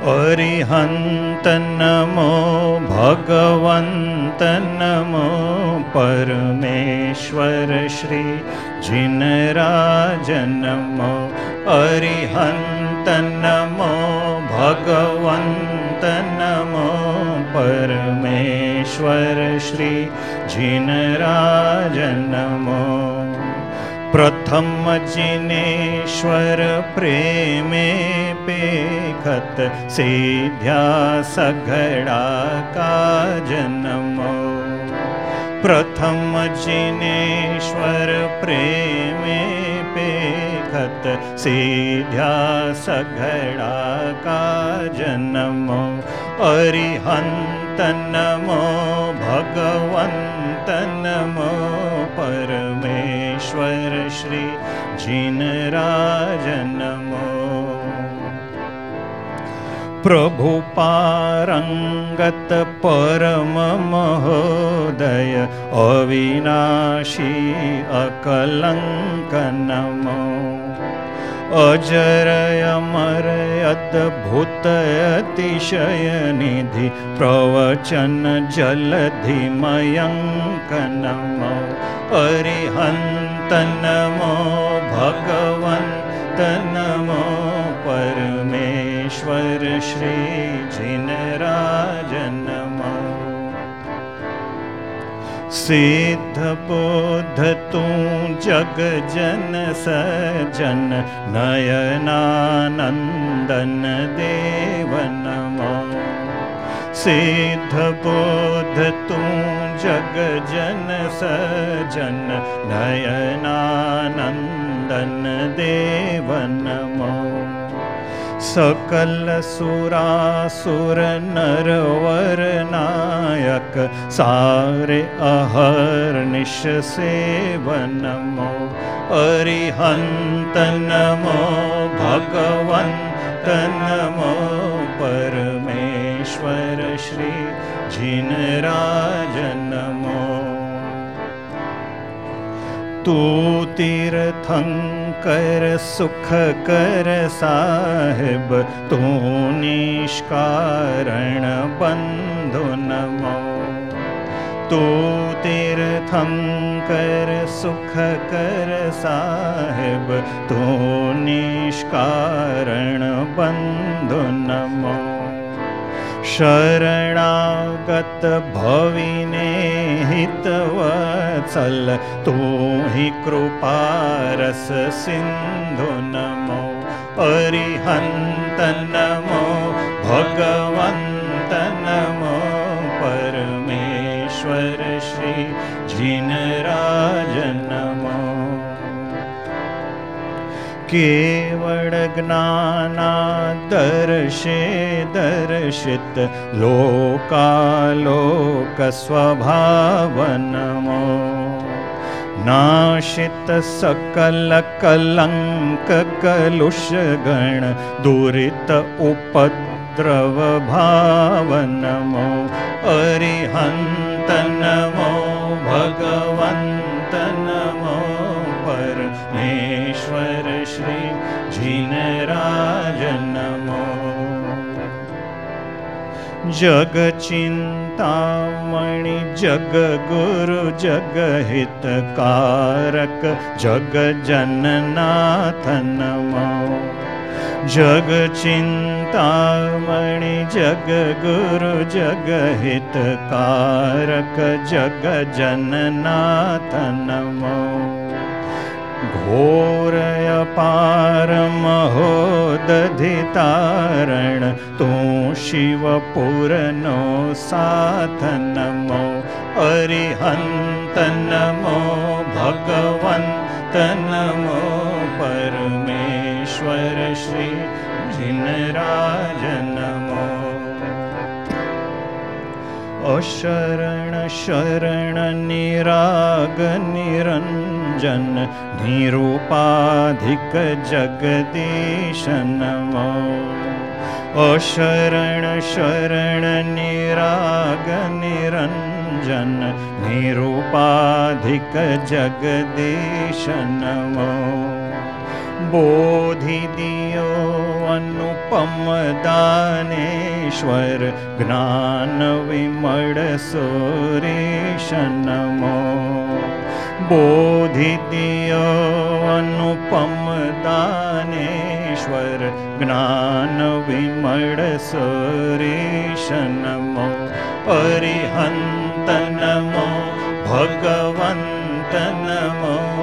अरिहंत नमो भगवंत नमो परमेश्वर श्री जिनराज नमो अरिहंत नमो भगवंत नमो परमेश्वर श्री जिनराज नमो प्रथम जिनेश्वर प्रेमे पेखत सिद्ध्या सघड़ा काज नमो प्रथम जिनेश्वर प्रेमे पेखत सिद्ध्या सघड़ा काज नमो अरिहंत नमो भगवंत नमो परमेश्वर श्री जिनराज नमो प्रभु पारंगत परम महोदय अविनाशी अकलंक नमो अजरय अमर अद्भुत अतिशय निधि प्रवचन जलधि मयंक नमो अरिहंत नमो भगवंत नमो परमेश्वर श्री जिनराज नमो सिद्ध बोध तू जग जन सजन नयनानंदन देव नमो सिद्ध बोध तू जग जन सजन नयनानंदन देव नमो सकल सुरासुर नरवर नायक सारे अहर्निश सेव नमो अरिहंत नमो भगवंत नमो परमेश्वर श्री जिनराज नमो तू तीर्थंकर सुख कर साहिब तू निष्कारण बंधु नमो तू तीर्थंकर सुख कर साहिब तू निष्कारण बंधु नमो शरणागत भविने हितवत्सल तू ही कृपारस सिंधु नमो अरिहंत नमो भगवंत नमो परमेश्वर श्री जिनराज नमो केवल ज्ञानादर्शे दर्शित लोकालोक स्वभाव नमो नाशित सकल कलंक कलुष गण दुरित उपद्रव भाव नमो अरिहंत नमो भगवंत नमो परमेश्वर श्री जिनराज नमो जग चिंतामणि जग गुरु जग हितकारक जग जननाथ नमो जग चिंतामणि जग गुरु जग हितकारक जग जननाथ नमो घोर अपार महोदधितारण तू शिवपुरनो साथ नमो अरिहंत नमो भगवंत नमो परमेश्वर श्री जिनराज नमो अशरण शरण निराग निरंजन निरूपाधिक जगदीश नमो अशरण शरण निराग निरंजन निरूपाधिक जगदीश नमो बोधि दियो अनुपम दानेश्वर ज्ञान विमल सुरेश नमो बोधि दियो अनुपम दानेश्वर ज्ञान विमल सुरेश नमो अरिहंत नमो भगवंत नमो